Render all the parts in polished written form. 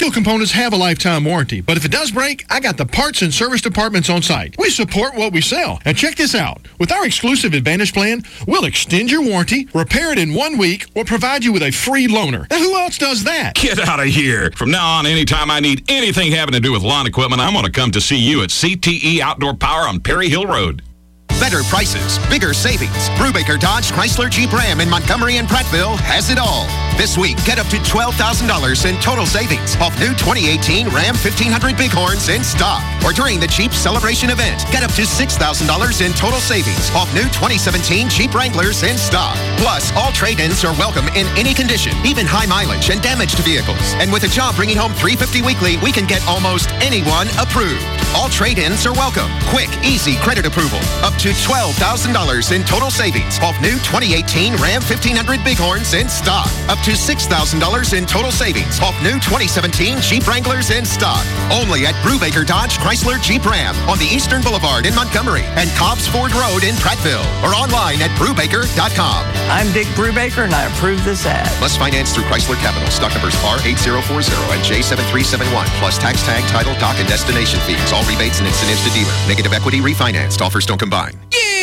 Steel components have a lifetime warranty, but if it does break, I got the parts and service departments on site. We support what we sell. And check this out. With our exclusive Advantage plan, we'll extend your warranty, repair it in 1 week, or provide you with a free loaner. Now, who else does that? Get out of here. From now on, anytime I need anything having to do with lawn equipment, I'm going to come to see you at CTE Outdoor Power on Perry Hill Road. Better prices, bigger savings. Brubaker Dodge Chrysler Jeep Ram in Montgomery and Prattville has it all. This week, get up to $12,000 in total savings off new 2018 Ram 1500 Bighorns in stock. Or during the Jeep Celebration event, get up to $6,000 in total savings off new 2017 Jeep Wranglers in stock. Plus, all trade-ins are welcome in any condition, even high mileage and damaged vehicles. And with a job bringing home $350 weekly, we can get almost anyone approved. All trade-ins are welcome. Quick, easy credit approval. Up to $12,000 in total savings off new 2018 Ram 1500 Bighorns in stock. Up to $6,000 in total savings off new 2017 Jeep Wranglers in stock. Only at Brubaker Dodge Chrysler Jeep Ram on the Eastern Boulevard in Montgomery and Cobbs Ford Road in Prattville. Or online at Brubaker.com. I'm Dick Brubaker and I approve this ad. Must finance through Chrysler Capital. Stock numbers R8040 and J7371. Plus tax tag, title, dock, and destination fees. All rebates and incentives to dealer. Negative equity refinanced. Offers don't combine.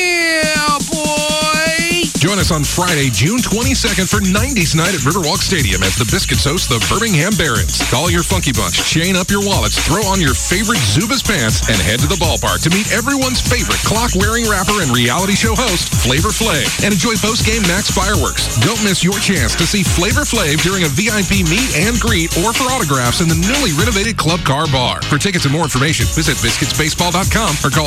Yeah, boy! Join us on Friday, June 22nd for 90s Night at Riverwalk Stadium as the Biscuits host the Birmingham Barons. Call your Funky Bunch, chain up your wallets, throw on your favorite Zubaz pants, and head to the ballpark to meet everyone's favorite clock-wearing rapper and reality show host, Flavor Flav, and enjoy post-game Max fireworks. Don't miss your chance to see Flavor Flav during a VIP meet and greet or for autographs in the newly renovated Club Car Bar. For tickets and more information, visit biscuitsbaseball.com or call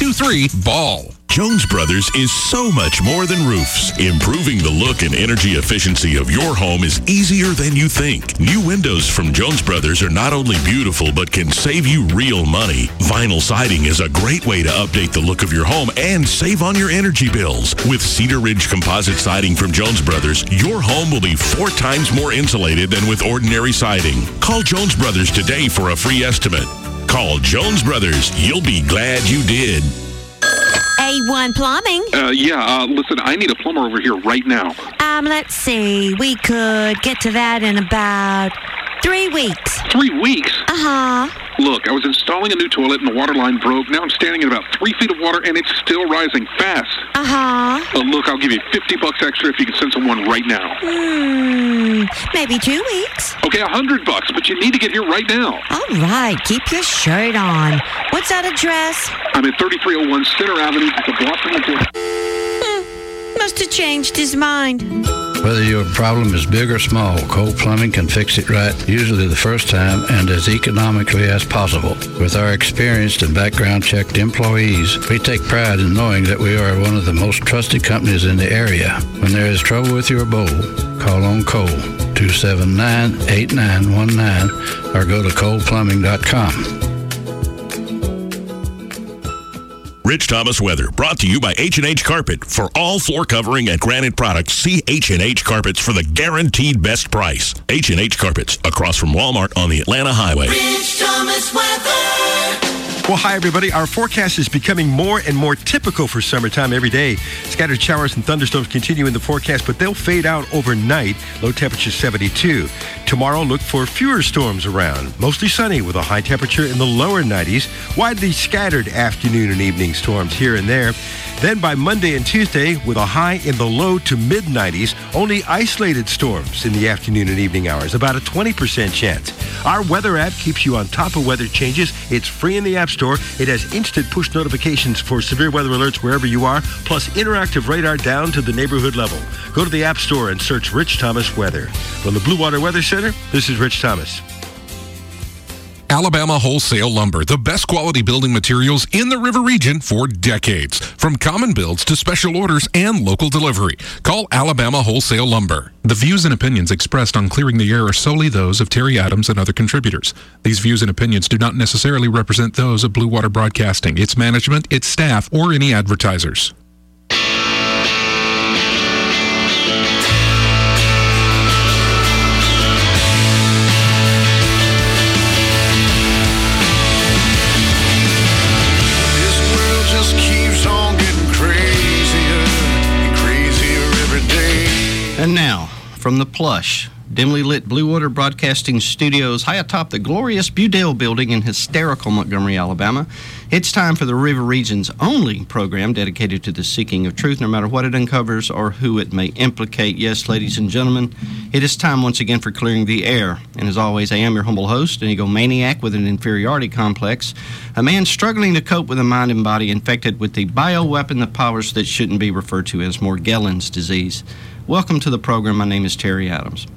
323-BALL. Jones Brothers is so much more than roofs. Improving the look and energy efficiency of your home is easier than you think. New windows from Jones Brothers are not only beautiful, but can save you real money. Vinyl siding is a great way to update the look of your home and save on your energy bills. With Cedar Ridge composite siding from Jones Brothers, your home will be 4 times more insulated than with ordinary siding. Call Jones Brothers today for a free estimate. Call Jones Brothers. You'll be glad you did. A1 Plumbing. Listen, I need a plumber over here right now. Let's see. We could get to that in about 3 weeks. 3 weeks? Uh-huh. Look, I was installing a new toilet and the water line broke. Now I'm standing in about 3 feet of water and it's still rising fast. Uh-huh. Look, I'll give you $50 extra if you can send someone right now. Maybe 2 weeks. Okay, $100, but you need to get here right now. All right, keep your shirt on. What's that address? I'm at 3301 Center Avenue. It's a block from the door. Must have changed his mind. Whether your problem is big or small, Cole Plumbing can fix it right, usually the first time and as economically as possible. With our experienced and background-checked employees, we take pride in knowing that we are one of the most trusted companies in the area. When there is trouble with your bowl, call on Cole, 279-8919, or go to coleplumbing.com. Rich Thomas Weather, brought to you by H&H Carpet. For all floor covering and granite products, see H&H Carpets for the guaranteed best price. H&H Carpets, across from Walmart on the Atlanta Highway. Rich Thomas Weather. Well, hi, everybody. Our forecast is becoming more and more typical for summertime every day. Scattered showers and thunderstorms continue in the forecast, but they'll fade out overnight. Low temperature 72. Tomorrow, look for fewer storms around. Mostly sunny with a high temperature in the lower 90s. Widely scattered afternoon and evening storms here and there. Then by Monday and Tuesday, with a high in the low to mid-90s, only isolated storms in the afternoon and evening hours, about a 20% chance. Our weather app keeps you on top of weather changes. It's free in the App Store. It has instant push notifications for severe weather alerts wherever you are, plus interactive radar down to the neighborhood level. Go to the App Store and search Rich Thomas Weather. From the Blue Water Weather Center, this is Rich Thomas. Alabama Wholesale Lumber, the best quality building materials in the River Region for decades. From common builds to special orders and local delivery. Call Alabama Wholesale Lumber. The views and opinions expressed on Clearing the Air are solely those of Terry Adams and other contributors. These views and opinions do not necessarily represent those of Blue Water Broadcasting, its management, its staff, or any advertisers. And now, from the plush dimly lit Blue Water Broadcasting Studios high atop the glorious Budale Building in hysterical Montgomery, Alabama. It's time for the River Region's only program dedicated to the seeking of truth, no matter what it uncovers or who it may implicate. Yes, ladies and gentlemen, it is time once again for Clearing the Air. And as always, I am your humble host, an egomaniac with an inferiority complex, a man struggling to cope with a mind and body infected with the bioweapon of powers that shouldn't be referred to as Morgellons disease. Welcome to the program. My name is Terry Adams.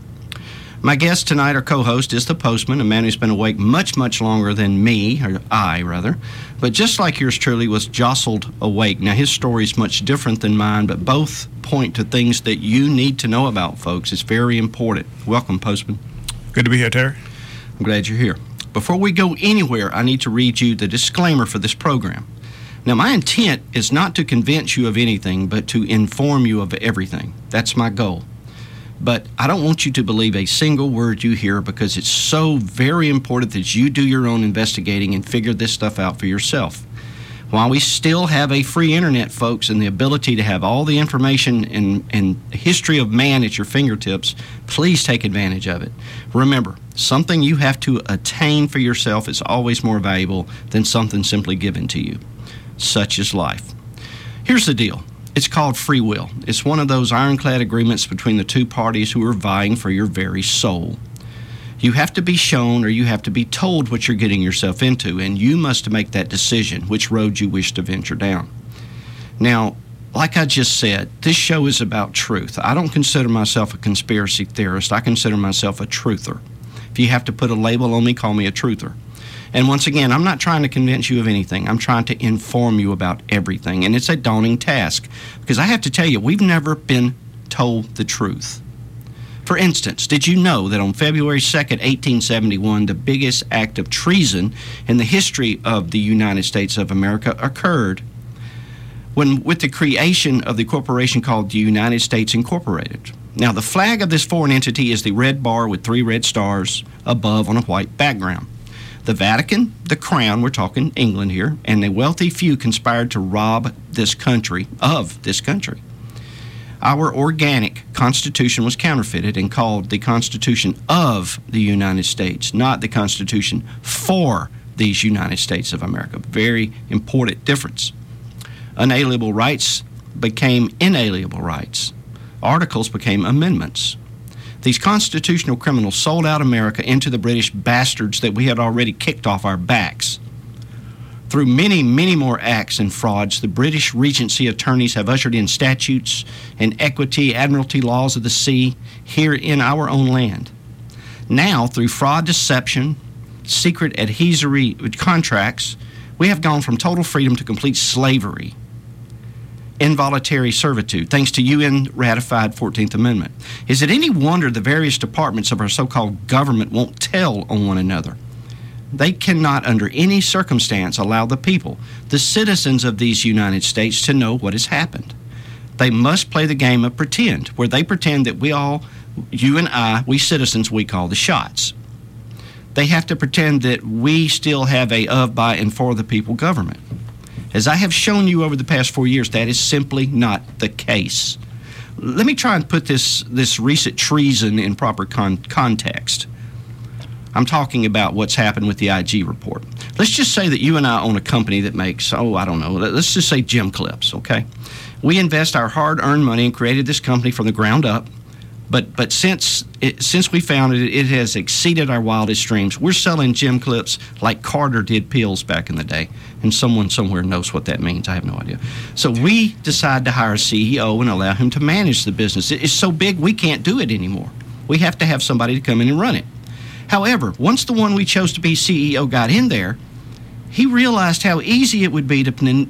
My guest tonight, or co-host, is the Postman, a man who's been awake much, much longer than me, or I, rather. But just like yours truly, was jostled awake. Now, his story is much different than mine, but both point to things that you need to know about, folks. It's very important. Welcome, Postman. Good to be here, Terry. I'm glad you're here. Before we go anywhere, I need to read you the disclaimer for this program. Now, my intent is not to convince you of anything, but to inform you of everything. That's my goal. But I don't want you to believe a single word you hear, because it's so very important that you do your own investigating and figure this stuff out for yourself. While we still have a free internet, folks, and the ability to have all the information and history of man at your fingertips, please take advantage of it. Remember, something you have to attain for yourself is always more valuable than something simply given to you. Such is life. Here's the deal. It's called free will. It's one of those ironclad agreements between the two parties who are vying for your very soul. You have to be shown, or you have to be told what you're getting yourself into, and you must make that decision, which road you wish to venture down. Now, like I just said, this show is about truth. I don't consider myself a conspiracy theorist. I consider myself a truther. If you have to put a label on me, call me a truther. And once again, I'm not trying to convince you of anything. I'm trying to inform you about everything. And it's a daunting task, because I have to tell you, we've never been told the truth. For instance, did you know that on February 2nd, 1871, the biggest act of treason in the history of the United States of America occurred with the creation of the corporation called the United States Incorporated? Now, the flag of this foreign entity is the red bar with 3 red stars above on a white background. The Vatican, the Crown, we're talking England here, and the wealthy few conspired to rob this country of this country. Our organic Constitution was counterfeited and called the Constitution of the United States, not the Constitution for these United States of America. Very important difference. Unalienable rights became inalienable rights. Articles became amendments. These constitutional criminals sold out America into the British bastards that we had already kicked off our backs. Through many, many more acts and frauds, the British Regency attorneys have ushered in statutes and equity, admiralty laws of the sea here in our own land. Now, through fraud, deception, secret adhesory contracts, we have gone from total freedom to complete slavery. Involuntary servitude, thanks to UN-ratified 14th Amendment. Is it any wonder the various departments of our so-called government won't tell on one another? They cannot, under any circumstance, allow the people, the citizens of these United States, to know what has happened. They must play the game of pretend, where they pretend that we all, you and I, we citizens, we call the shots. They have to pretend that we still have a of, by, and for the people government. As I have shown you over the past 4 years, that is simply not the case. Let me try and put this recent treason in proper context. I'm talking about what's happened with the IG report. Let's just say that you and I own a company that makes, let's just say gym clips, okay? We invest our hard-earned money and created this company from the ground up. But since we founded it, it has exceeded our wildest dreams. We're selling gym clips like Carter did pills back in the day, and someone somewhere knows what that means. I have no idea. So we decide to hire a CEO and allow him to manage the business. It's so big we can't do it anymore. We have to have somebody to come in and run it. However, once the one we chose to be CEO got in there, he realized how easy it would be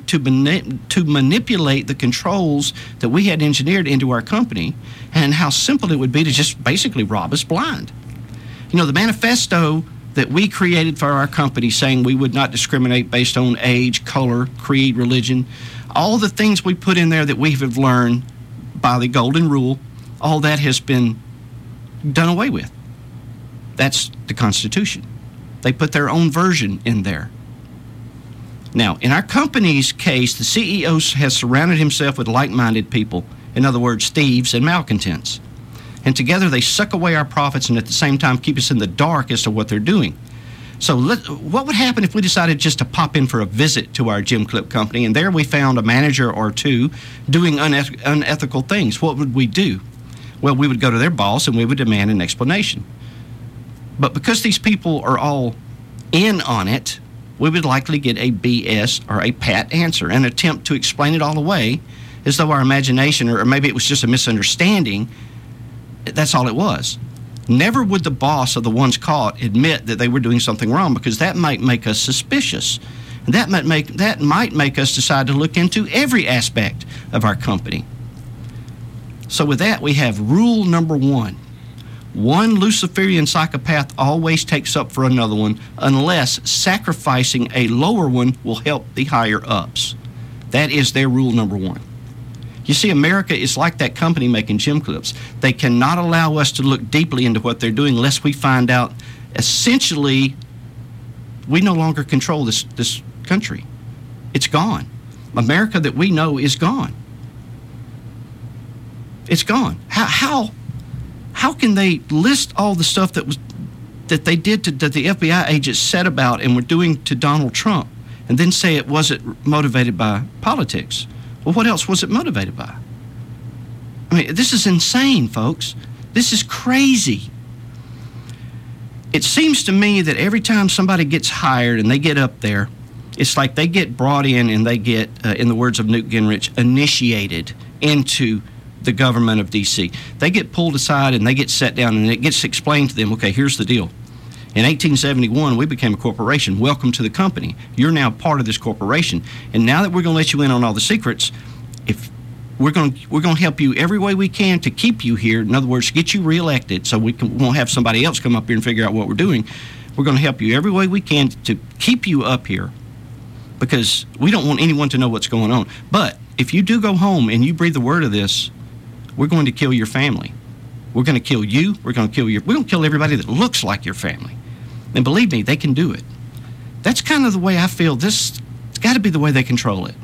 to manipulate the controls that we had engineered into our company, and how simple it would be to just basically rob us blind. You know, the manifesto that we created for our company, saying we would not discriminate based on age, color, creed, religion, all the things we put in there that we have learned by the Golden Rule, all that has been done away with. That's the Constitution. They put their own version in there. Now, in our company's case, the CEO has surrounded himself with like-minded people, in other words, thieves and malcontents. And together they suck away our profits and at the same time keep us in the dark as to what they're doing. So what would happen if we decided just to pop in for a visit to our Gem Clip company and there we found a manager or two doing unethical things? What would we do? Well, we would go to their boss and we would demand an explanation. But because these people are all in on it, we would likely get a BS or a pat answer, an attempt to explain it all away as though our imagination, or maybe it was just a misunderstanding, that's all it was. Never would the boss of the ones caught admit that they were doing something wrong, because that might make us suspicious. And that might make us decide to look into every aspect of our company. So with that, we have rule number 1. One Luciferian psychopath always takes up for another one unless sacrificing a lower one will help the higher ups. That is their rule number 1. You see, America is like that company making Gem Clips. They cannot allow us to look deeply into what they're doing lest we find out, essentially, we no longer control this country. It's gone. America that we know is gone. It's gone. How can they list all the stuff that they did that the FBI agents said about and were doing to Donald Trump, and then say it wasn't motivated by politics? Well, what else was it motivated by? I mean, this is insane, folks. This is crazy. It seems to me that every time somebody gets hired and they get up there, it's like they get brought in and they get, in the words of Newt Gingrich, initiated into the government of D.C. They get pulled aside and they get set down and it gets explained to them, okay, here's the deal. In 1871, we became a corporation. Welcome to the company. You're now part of this corporation. And now that we're going to let you in on all the secrets, if we're going to help you every way we can to keep you here. In other words, get you reelected so we won't have somebody else come up here and figure out what we're doing. We're going to help you every way we can to keep you up here because we don't want anyone to know what's going on. But if you do go home and you breathe the word of this, we're going to kill your family. We're going to kill you. We're going to kill everybody that looks like your family. And believe me, they can do it. That's kind of the way I feel. It's got to be the way they control it.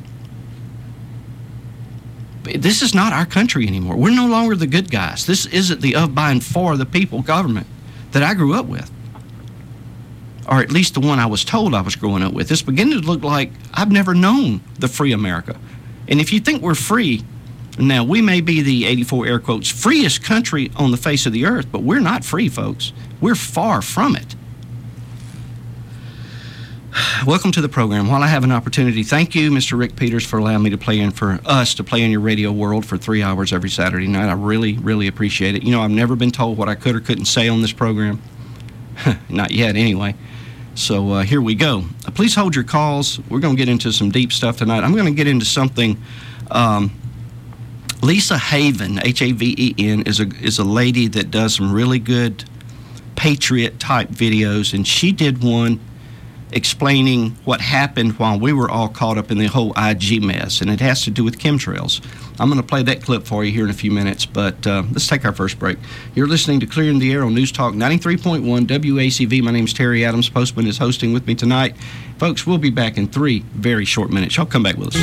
This is not our country anymore. We're no longer the good guys. This isn't the of, by, and for the people government that I grew up with. Or at least the one I was told I was growing up with. It's beginning to look like I've never known the free America. And if you think we're free, now we may be the 84 air quotes freest country on the face of the earth, but we're not free, folks. We're far from it. Welcome to the program. While I have an opportunity, thank you, Mr. Rick Peters, for allowing me to play in, for us to play in your radio world for 3 hours every Saturday night. I really, really appreciate it. You know, I've never been told what I could or couldn't say on this program. Not yet, anyway. So here we go. Please hold your calls. We're going to get into some deep stuff tonight. I'm going to get into something. Lisa Haven, Haven, is a lady that does some really good patriot-type videos, and she did one explaining what happened while we were all caught up in the whole IG mess, and it has to do with chemtrails. I'm going to play that clip for you here in a few minutes, but let's take our first break. You're listening to Clearing the Air on News Talk 93.1 WACV. My name's Terry Adams. Postman is hosting with me tonight. Folks, we'll be back in 3 very short minutes. Y'all come back with us.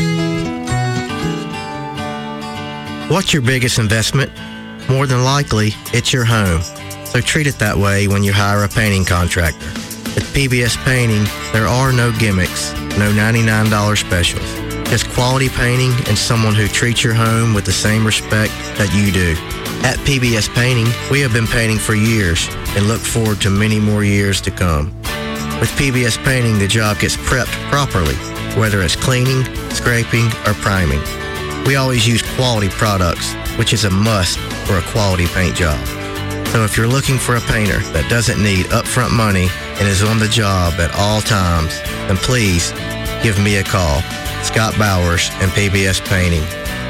What's your biggest investment? More than likely, it's your home. So treat it that way when you hire a painting contractor. At PBS Painting, there are no gimmicks, no $99 specials. Just quality painting and someone who treats your home with the same respect that you do. At PBS Painting, we have been painting for years and look forward to many more years to come. With PBS Painting, the job gets prepped properly, whether it's cleaning, scraping, or priming. We always use quality products, which is a must for a quality paint job. So if you're looking for a painter that doesn't need upfront money and is on the job at all times, then please give me a call. Scott Bowers and PBS Painting,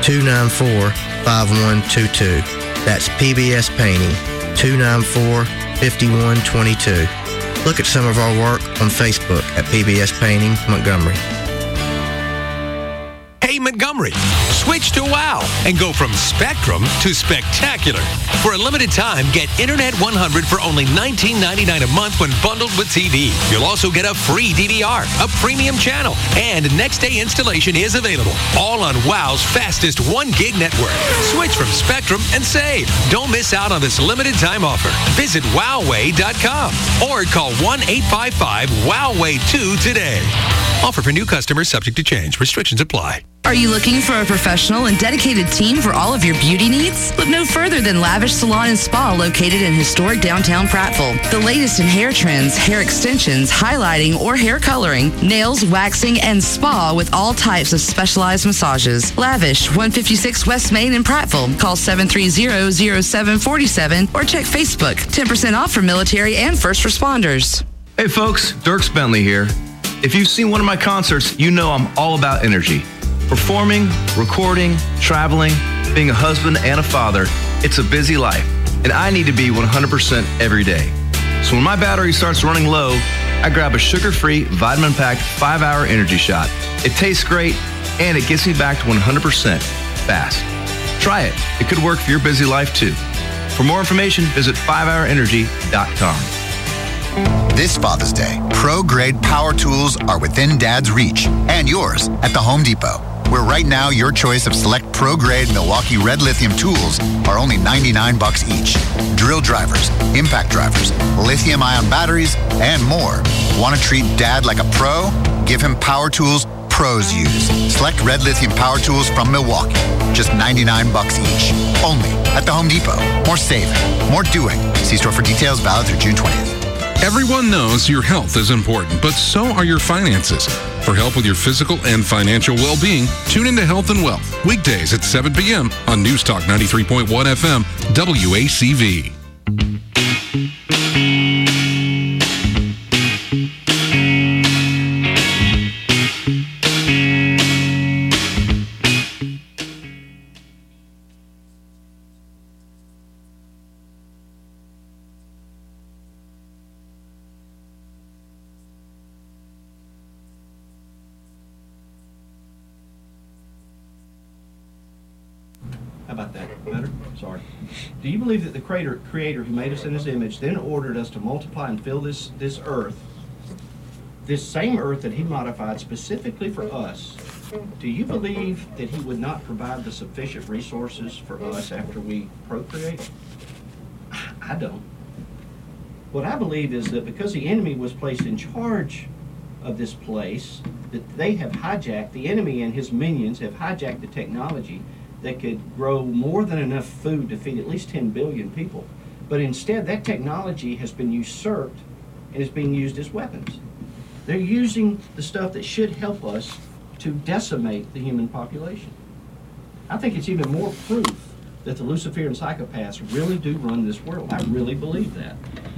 294-5122. That's PBS Painting, 294-5122. Look at some of our work on Facebook at PBS Painting Montgomery. Hey Montgomery, switch to WOW and go from Spectrum to spectacular. For a limited time, get Internet 100 for only $19.99 a month when bundled with TV. You'll also get a free DVR, a premium channel, and next day installation is available. All on WOW's fastest 1 gig network. Switch from Spectrum and save. Don't miss out on this limited time offer. Visit wowway.com or call 1-855-WOWWAY2 today. Offer for new customers subject to change. Restrictions apply. Are you looking for a professional and dedicated team for all of your beauty needs? Look no further than Lavish Salon and Spa located in historic downtown Prattville. The latest in hair trends, hair extensions, highlighting, or hair coloring, nails, waxing, and spa with all types of specialized massages. Lavish, 156 West Main in Prattville. Call 730-0747 or check Facebook. 10% off for military and first responders. Hey folks, Dierks Bentley here. If you've seen one of my concerts, you know I'm all about energy. Performing, recording, traveling, being a husband and a father, it's a busy life, and I need to be 100% every day. So when my battery starts running low, I grab a sugar-free, vitamin-packed 5-hour energy shot. It tastes great, and it gets me back to 100% fast. Try it. It could work for your busy life, too. For more information, visit 5hourenergy.com. This Father's Day, pro-grade power tools are within Dad's reach and yours at the Home Depot, where right now your choice of select pro-grade Milwaukee Red Lithium tools are only $99 each. Drill drivers, impact drivers, lithium-ion batteries, and more. Want to treat Dad like a pro? Give him power tools pros use. Select Red Lithium power tools from Milwaukee. Just $99 each. Only at the Home Depot. More saving, more doing. See store for details, valid through June 20th. Everyone knows your health is important, but so are your finances. For help with your physical and financial well-being, tune into Health and Wealth, weekdays at 7 p.m. on News Talk 93.1 FM, WACV. How about that? Better? Sorry. Do you believe that the creator who made us in his image then ordered us to multiply and fill this earth, this same earth that he modified specifically for us? Do you believe that he would not provide the sufficient resources for us after we procreate? I don't. What I believe is that because the enemy was placed in charge of this place, that they have hijacked, the enemy and his minions have hijacked the technology that could grow more than enough food to feed at least 10 billion people. But instead, that technology has been usurped and is being used as weapons. They're using the stuff that should help us to decimate the human population. I think it's even more proof that the Luciferian psychopaths really do run this world. I really believe that.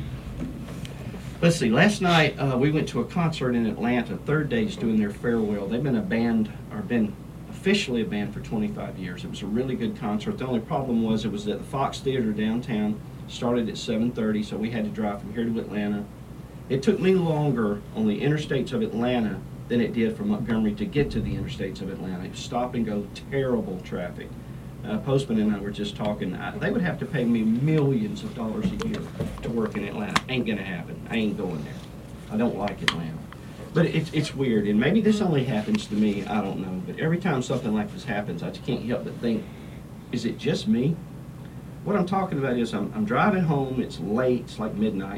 Let's see, last night we went to a concert in Atlanta. Third Day's doing their farewell. They've been a band, or been officially a band for 25 years. It was a really good concert. The only problem was it was at the Fox Theater downtown. Started at 7:30, so we had to drive from here to Atlanta. It took me longer on the interstates of Atlanta than it did from Montgomery to get to the interstates of Atlanta. It was stop and go, terrible traffic. Postman and I were just talking. They would have to pay me millions of dollars a year to work in Atlanta. Ain't gonna happen. I ain't going there. I don't like Atlanta. But it's weird, and maybe this only happens to me, I don't know. But every time something like this happens, I just can't help but think, is it just me? What I'm talking about is I'm driving home, it's late, it's like midnight,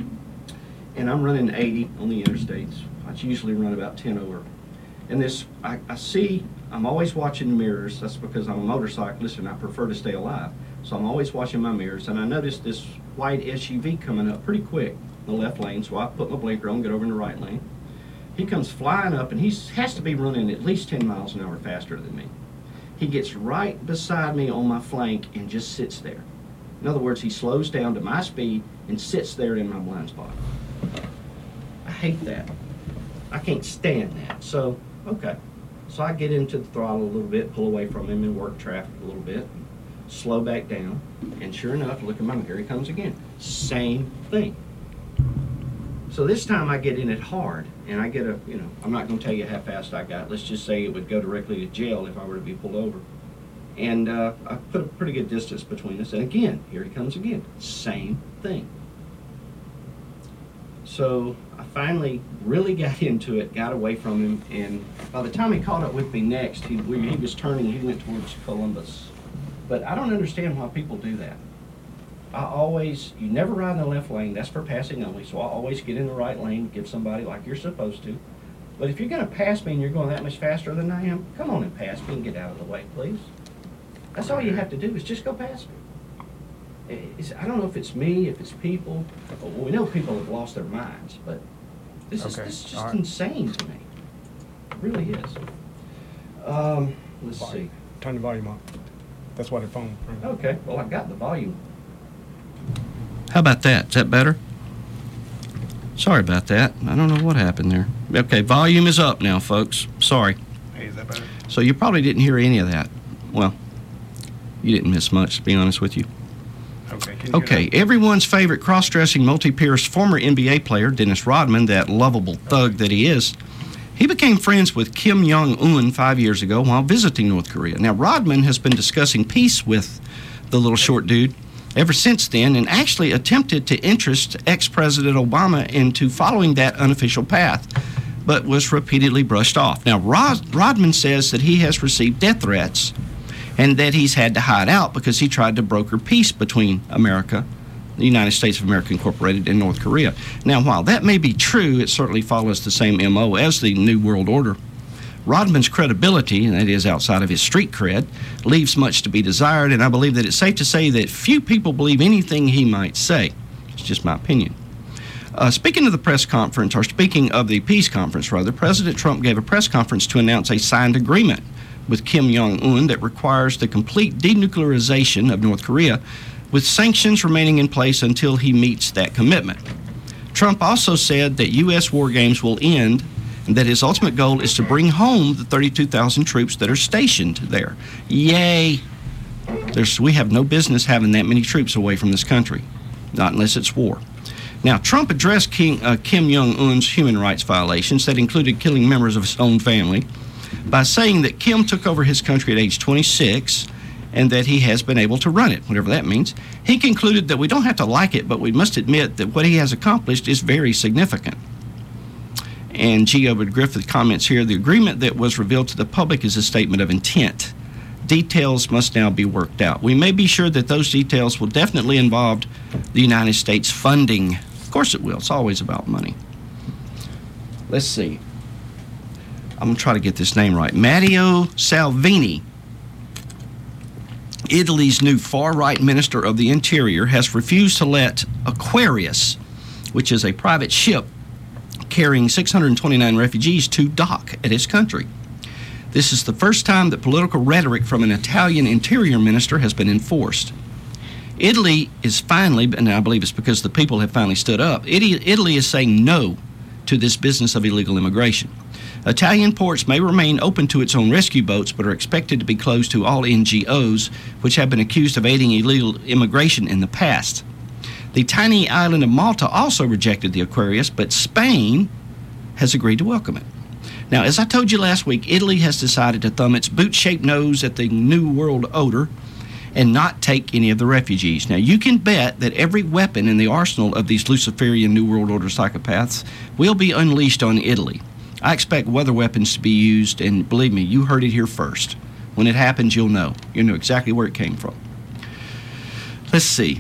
and I'm running 80 on the interstates. I usually run about 10 over. And I see, I'm always watching the mirrors. That's because I'm a motorcyclist and I prefer to stay alive. So I'm always watching my mirrors, and I noticed this white SUV coming up pretty quick in the left lane, so I put my blinker on, get over in the right lane. He comes flying up, and he has to be running at least 10 miles an hour faster than me. He gets right beside me on my flank and just sits there. In other words, he slows down to my speed and sits there in my blind spot. I hate that. I can't stand that. So, okay. So I get into the throttle a little bit, pull away from him and work traffic a little bit, slow back down, and sure enough, look at my, here he comes again. Same thing. So this time I get in it hard, and I get I'm not going to tell you how fast I got. Let's just say it would go directly to jail if I were to be pulled over. And I put a pretty good distance between us. And again, here he comes again. Same thing. So I finally really got into it, got away from him, and by the time he caught up with me next, he was turning, he went towards Columbus. But I don't understand why people do that. You never ride in the left lane, that's for passing only, so I always get in the right lane, give somebody like you're supposed to. But if you're going to pass me and you're going that much faster than I am, come on and pass me and get out of the way, please. That's all you have to do is just go past me. I don't know if it's me, if it's people. Well, we know people have lost their minds, but this is just insane to me. It really is. Let's see. Turn the volume up. That's why the phone. Okay, well, I got the volume. How about that? Is that better? Sorry about that. I don't know what happened there. Okay, volume is up now, folks. Sorry. Hey, is that better? So you probably didn't hear any of that. Well, you didn't miss much, to be honest with you. Okay, everyone's favorite cross-dressing, multi-pierced former NBA player, Dennis Rodman, that lovable thug that he is, he became friends with Kim Jong-un 5 years ago while visiting North Korea. Now, Rodman has been discussing peace with the little short dude ever since then, and actually attempted to interest ex-President Obama into following that unofficial path, but was repeatedly brushed off. Now, Rodman says that he has received death threats and that he's had to hide out because he tried to broker peace between America, the United States of America Incorporated, and North Korea. Now, while that may be true, it certainly follows the same MO as the New World Order. Rodman's credibility, and that is outside of his street cred, leaves much to be desired, and I believe that it's safe to say that few people believe anything he might say. It's just my opinion. Speaking of the peace conference, President Trump gave a press conference to announce a signed agreement with Kim Jong-un that requires the complete denuclearization of North Korea, with sanctions remaining in place until he meets that commitment. Trump also said that U.S. war games will end and that his ultimate goal is to bring home the 32,000 troops that are stationed there. Yay! We have no business having that many troops away from this country, not unless it's war. Now, Trump addressed Kim Jong-un's human rights violations that included killing members of his own family by saying that Kim took over his country at age 26 and that he has been able to run it, whatever that means. He concluded that we don't have to like it, but we must admit that what he has accomplished is very significant. And G. Edward Griffith comments here, the agreement that was revealed to the public is a statement of intent. Details must now be worked out. We may be sure that those details will definitely involve the United States funding. Of course it will. It's always about money. Let's see. I'm going to try to get this name right. Matteo Salvini, Italy's new far-right minister of the Interior, has refused to let Aquarius, which is a private ship carrying 629 refugees, to dock at his country. This is the first time that political rhetoric from an Italian interior minister has been enforced. Italy is finally, and I believe it's because the people have finally stood up, Italy is saying no to this business of illegal immigration. Italian ports may remain open to its own rescue boats, but are expected to be closed to all NGOs, which have been accused of aiding illegal immigration in the past. The tiny island of Malta also rejected the Aquarius, but Spain has agreed to welcome it. Now, as I told you last week, Italy has decided to thumb its boot-shaped nose at the New World Order and not take any of the refugees. Now, you can bet that every weapon in the arsenal of these Luciferian New World Order psychopaths will be unleashed on Italy. I expect weather weapons to be used, and believe me, you heard it here first. When it happens, you'll know. You'll know exactly where it came from. Let's see.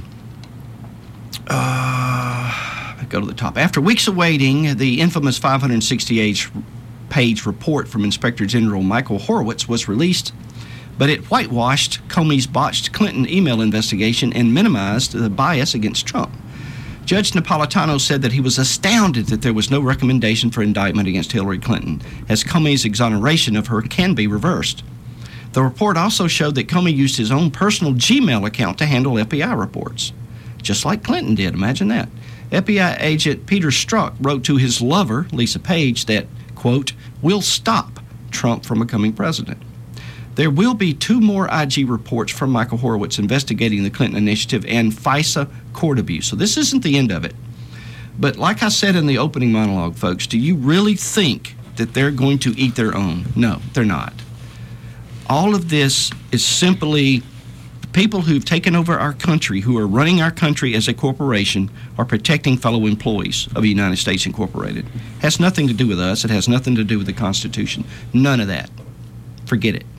Go to the top. After weeks of waiting, the infamous 568-page report from Inspector General Michael Horowitz was released, but it whitewashed Comey's botched Clinton email investigation and minimized the bias against Trump. Judge Napolitano said that he was astounded that there was no recommendation for indictment against Hillary Clinton, as Comey's exoneration of her can be reversed. The report also showed that Comey used his own personal Gmail account to handle FBI reports, just like Clinton did. Imagine that. FBI agent Peter Strzok wrote to his lover, Lisa Page, that, quote, will stop Trump from becoming president. There will be 2 more IG reports from Michael Horowitz investigating the Clinton initiative and FISA court abuse. So this isn't the end of it. But like I said in the opening monologue, folks, do you really think that they're going to eat their own? No, they're not. All of this is simply people who've taken over our country, who are running our country as a corporation, are protecting fellow employees of the United States Incorporated. It has nothing to do with us. It has nothing to do with the Constitution. None of that. Forget it.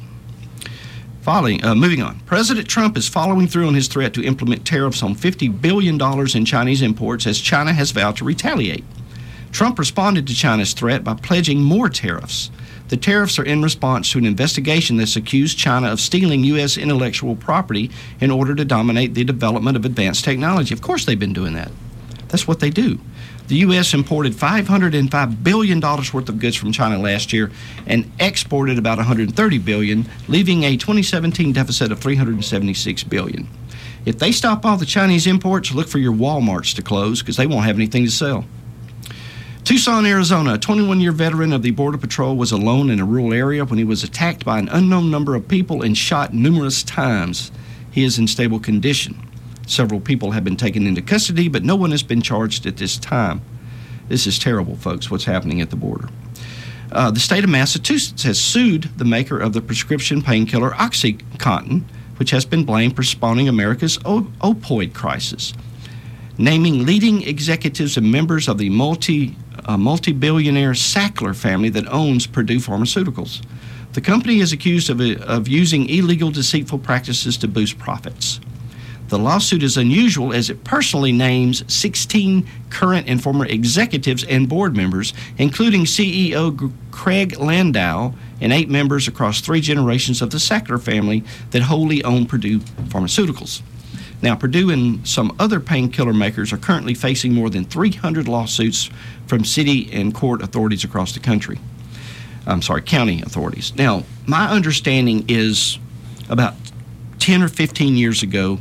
Moving on. President Trump is following through on his threat to implement tariffs on $50 billion in Chinese imports as China has vowed to retaliate. Trump responded to China's threat by pledging more tariffs. The tariffs are in response to an investigation that's accused China of stealing U.S. intellectual property in order to dominate the development of advanced technology. Of course they've been doing that. That's what they do. The U.S. imported $505 billion worth of goods from China last year and exported about $130 billion, leaving a 2017 deficit of $376 billion. If they stop all the Chinese imports, look for your Walmarts to close because they won't have anything to sell. Tucson, Arizona, a 21-year veteran of the Border Patrol was alone in a rural area when he was attacked by an unknown number of people and shot numerous times. He is in stable condition. Several people have been taken into custody, but no one has been charged at this time. This is terrible, folks, what's happening at the border. The state of Massachusetts has sued the maker of the prescription painkiller OxyContin, which has been blamed for spawning America's opioid crisis, naming leading executives and members of the multi-billionaire Sackler family that owns Purdue Pharmaceuticals. The company is accused of using illegal, deceitful practices to boost profits. The lawsuit is unusual as it personally names 16 current and former executives and board members, including CEO Craig Landau and 8 members across 3 generations of the Sackler family that wholly own Purdue Pharmaceuticals. Now, Purdue and some other painkiller makers are currently facing more than 300 lawsuits from city and court authorities across the country. County authorities. Now, my understanding is about 10 or 15 years ago,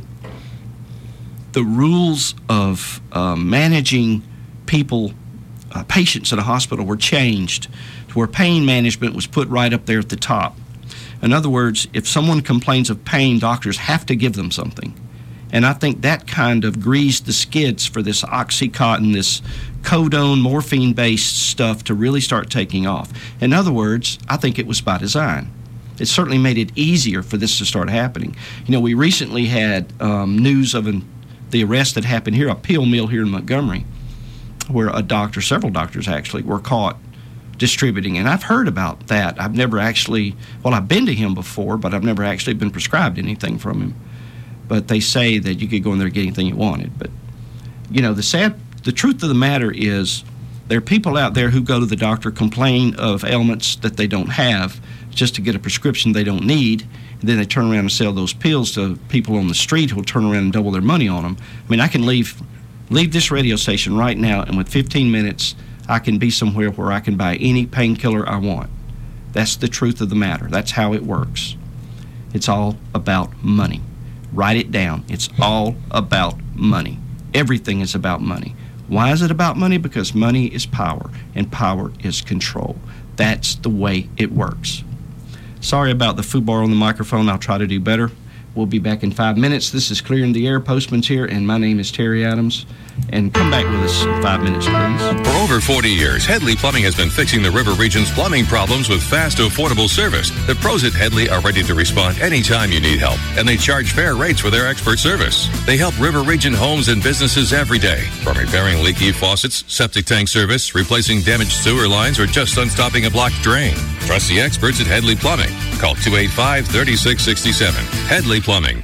the rules of managing patients at a hospital were changed to where pain management was put right up there at the top. In other words, if someone complains of pain, doctors have to give them something. And I think that kind of greased the skids for this OxyContin, this codone, morphine-based stuff to really start taking off. In other words, I think it was by design. It certainly made it easier for this to start happening. You know, we recently had news of the arrest that happened here, a pill mill here in Montgomery, where several doctors actually, were caught distributing. And I've heard about that. I've never actually, I've been to him before, but I've never actually been prescribed anything from him. But they say that you could go in there and get anything you wanted. But, you know, the truth of the matter is there are people out there who go to the doctor, complain of ailments that they don't have just to get a prescription they don't need, and then they turn around and sell those pills to people on the street who'll turn around and double their money on them. I mean, I can leave this radio station right now, and with 15 minutes, I can be somewhere where I can buy any painkiller I want. That's the truth of the matter. That's how it works. It's all about money. Write it down. It's all about money. Everything is about money. Why is it about money? Because money is power, and power is control. That's the way it works. Sorry about the foobar on the microphone. I'll try to do better. We'll be back in 5 minutes. This is Clearing the Air. Postman's here, and my name is Terry Adams. And come back with us in 5 minutes, please. For over 40 years, Headley Plumbing has been fixing the River Region's plumbing problems with fast, affordable service. The pros at Headley are ready to respond anytime you need help, and they charge fair rates for their expert service. They help River Region homes and businesses every day, from repairing leaky faucets, septic tank service, replacing damaged sewer lines, or just unstopping a blocked drain. Trust the experts at Headley Plumbing. Call 285-3667. Headley Plumbing,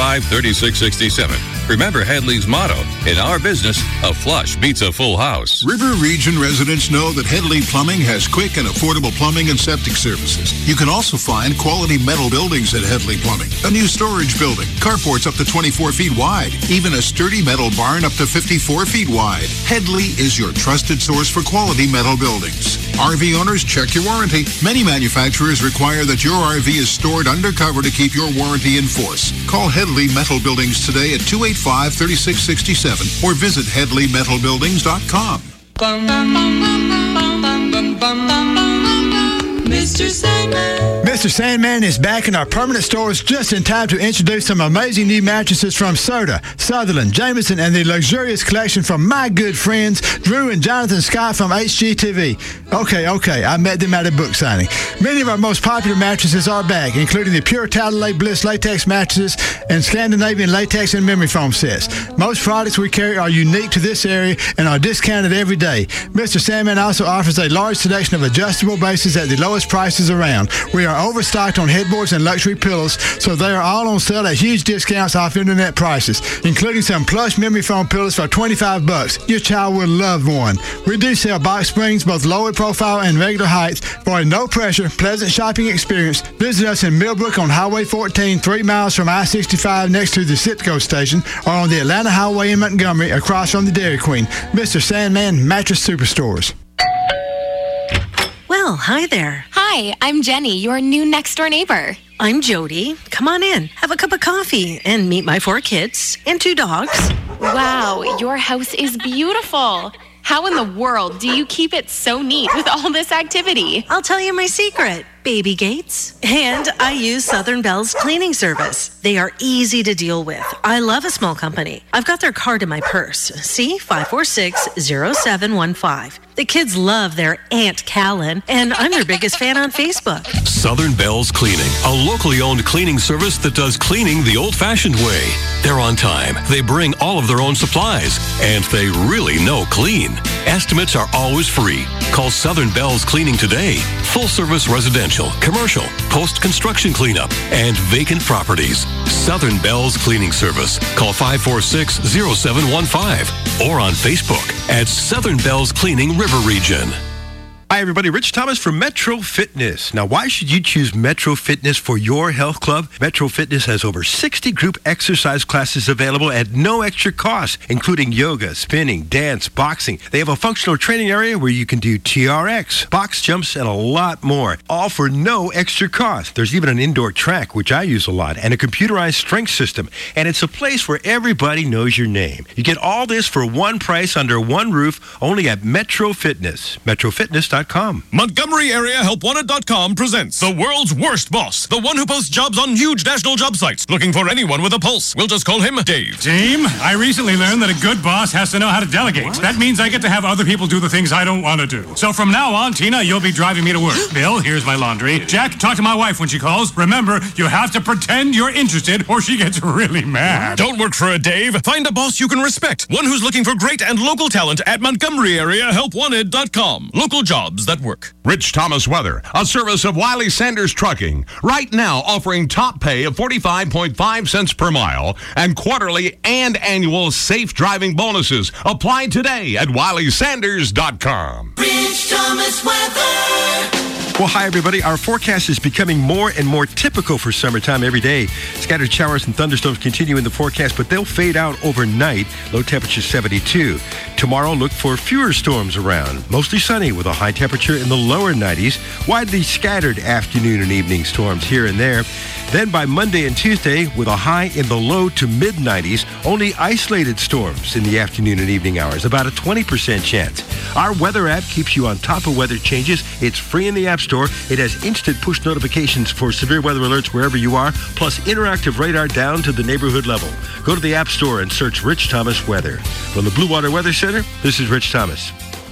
285-3667. Remember Headley's motto, in our business, a flush beats a full house. River Region residents know that Headley Plumbing has quick and affordable plumbing and septic services. You can also find quality metal buildings at Headley Plumbing. A new storage building, carports up to 24 feet wide, even a sturdy metal barn up to 54 feet wide. Headley is your trusted source for quality metal buildings. RV owners, check your warranty. Many manufacturers require that your RV is stored undercover to keep your warranty in force. Call Headley Metal Buildings today at 285-3667 or visit HeadleyMetalBuildings.com. Mr. Sandman. Mr. Mr. Sandman is back in our permanent stores just in time to introduce some amazing new mattresses from Serta, Sutherland, Jameson, and the luxurious collection from my good friends Drew and Jonathan Scott from HGTV. Okay, I met them at a book signing. Many of our most popular mattresses are back, including the Pure Talalay Bliss latex mattresses and Scandinavian latex and memory foam sets. Most products we carry are unique to this area and are discounted every day. Mr. Sandman also offers a large selection of adjustable bases at the lowest prices around. We are overstocked on headboards and luxury pillows, so they are all on sale at huge discounts off internet prices, including some plush memory foam pillows for $25. Your child will love one. We do sell box springs, both lower profile and regular heights, for a no-pressure, pleasant shopping experience. Visit us in Millbrook on Highway 14, 3 miles from I-65 next to the Citgo station, or on the Atlanta Highway in Montgomery across from the Dairy Queen. Mr. Sandman Mattress Superstores. Well, hi there. Hi, I'm Jenny, your new next-door neighbor. I'm Jody. Come on in, have a cup of coffee, and meet my 4 kids and 2 dogs. Wow, your house is beautiful. How in the world do you keep it so neat with all this activity? I'll tell you my secret. Baby gates. And I use Southern Bell's cleaning service. They are easy to deal with. I love a small company. I've got their card in my purse. See, 546-0715. The kids love their Aunt Callan, and I'm their biggest fan on Facebook. Southern Bell's Cleaning, a locally owned cleaning service that does cleaning the old-fashioned way. They're on time, they bring all of their own supplies, and they really know clean. Estimates are always free. Call Southern Bell's Cleaning today. Full-service residential, commercial, post-construction cleanup, and vacant properties. Southern Bell's Cleaning Service. Call 546-0715 or on Facebook at Southern Bell's Cleaning River Region. Hi, everybody. Rich Thomas from Metro Fitness. Now, why should you choose Metro Fitness for your health club? Metro Fitness has over 60 group exercise classes available at no extra cost, including yoga, spinning, dance, boxing. They have a functional training area where you can do TRX, box jumps, and a lot more, all for no extra cost. There's even an indoor track, which I use a lot, and a computerized strength system. And it's a place where everybody knows your name. You get all this for one price under one roof, only at Metro Fitness. MetroFitness.com. MontgomeryAreaHelpWanted.com presents the world's worst boss, the one who posts jobs on huge national job sites, looking for anyone with a pulse. We'll just call him Dave. Team, I recently learned that a good boss has to know how to delegate. What? That means I get to have other people do the things I don't want to do. So from now on, Tina, you'll be driving me to work. Bill, here's my laundry. Jack, talk to my wife when she calls. Remember, you have to pretend you're interested or she gets really mad. Don't work for a Dave. Find a boss you can respect. One who's looking for great and local talent at MontgomeryAreaHelpWanted.com. Local jobs that work. Rich Thomas Weather, a service of Wiley Sanders Trucking. Right now offering top pay of 45.5 cents per mile and quarterly and annual safe driving bonuses. Apply today at WileySanders.com. Rich Thomas Weather. Well, hi, everybody. Our forecast is becoming more and more typical for summertime every day. Scattered showers and thunderstorms continue in the forecast, but they'll fade out overnight. Low temperature 72. Tomorrow, look for fewer storms around. Mostly sunny with a high temperature in the lower 90s. Widely scattered afternoon and evening storms here and there. Then by Monday and Tuesday, with a high in the low to mid-90s, only isolated storms in the afternoon and evening hours, about a 20% chance. Our weather app keeps you on top of weather changes. It's free in the App Store. It has instant push notifications for severe weather alerts wherever you are, plus interactive radar down to the neighborhood level. Go to the App Store and search Rich Thomas Weather. From the Blue Water Weather Center, this is Rich Thomas.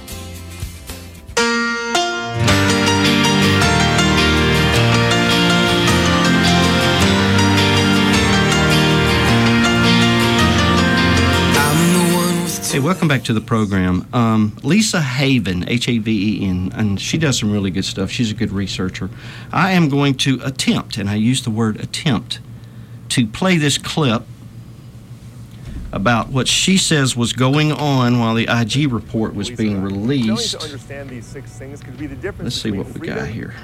Hey, welcome back to the program. Lisa Haven, Haven, and she does some really good stuff. She's a good researcher. I am going to attempt, and I use the word attempt, to play this clip about what she says was going on while the IG report was being released. Let's see what we got here.